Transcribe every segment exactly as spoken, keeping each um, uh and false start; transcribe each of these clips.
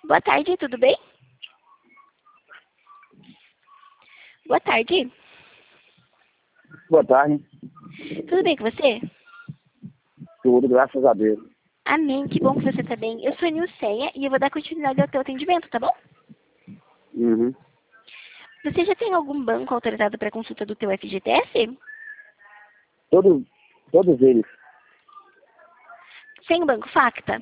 Boa tarde, tudo bem? Boa tarde. Boa tarde. Tudo bem com você? Tudo, graças a Deus. Amém, que bom que você está bem. Eu sou a Nilceia e eu vou dar continuidade ao teu atendimento, tá bom? Uhum. Você já tem algum banco autorizado para consulta do teu F G T S? Todos, todos eles. Sem o banco Facta?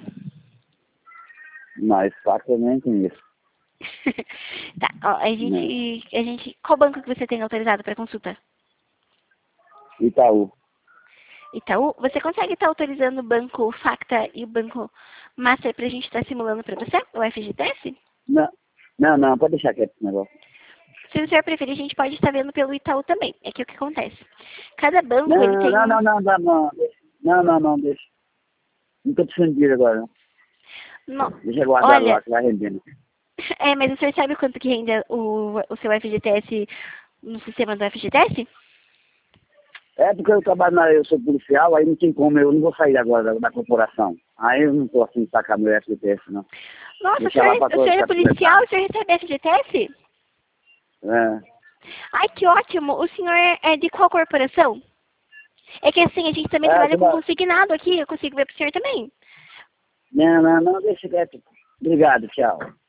Mas faca eu nem conheço. Tá, ó, a Né? gente, a gente... Qual banco que você tem autorizado para consulta? Itaú. Itaú? Você consegue estar autorizando o banco Facta e o banco Master para a gente estar simulando para você, o F G T S? Não, não, não, pode deixar quieto esse negócio. Se o senhor preferir, a gente pode estar vendo pelo Itaú também. É que o que acontece? Cada banco, Não, ele tem não, um... não, não, não, não, não, não, não, deixa. Não tô precisando de dinheiro agora, não. Não. Deixa guardado Olha, lá, que vai rendendo. é, mas o senhor sabe quanto que rende o, o seu F G T S no sistema do F G T S? É porque eu trabalho na, eu sou policial, aí não tem como, eu não vou sair agora da, da corporação. Aí eu não tô assim, sacar meu F G T S, não. Nossa, o Deixa lá senhor, pra o senhor é pra policial, conversar. o senhor recebe F G T S? É. Ai, que ótimo. O senhor é, é de qual corporação? É que assim, a gente também É, trabalha você com vai... consignado aqui, eu consigo ver pro senhor também. Não, não, não, deixa quieto. Obrigado, tchau.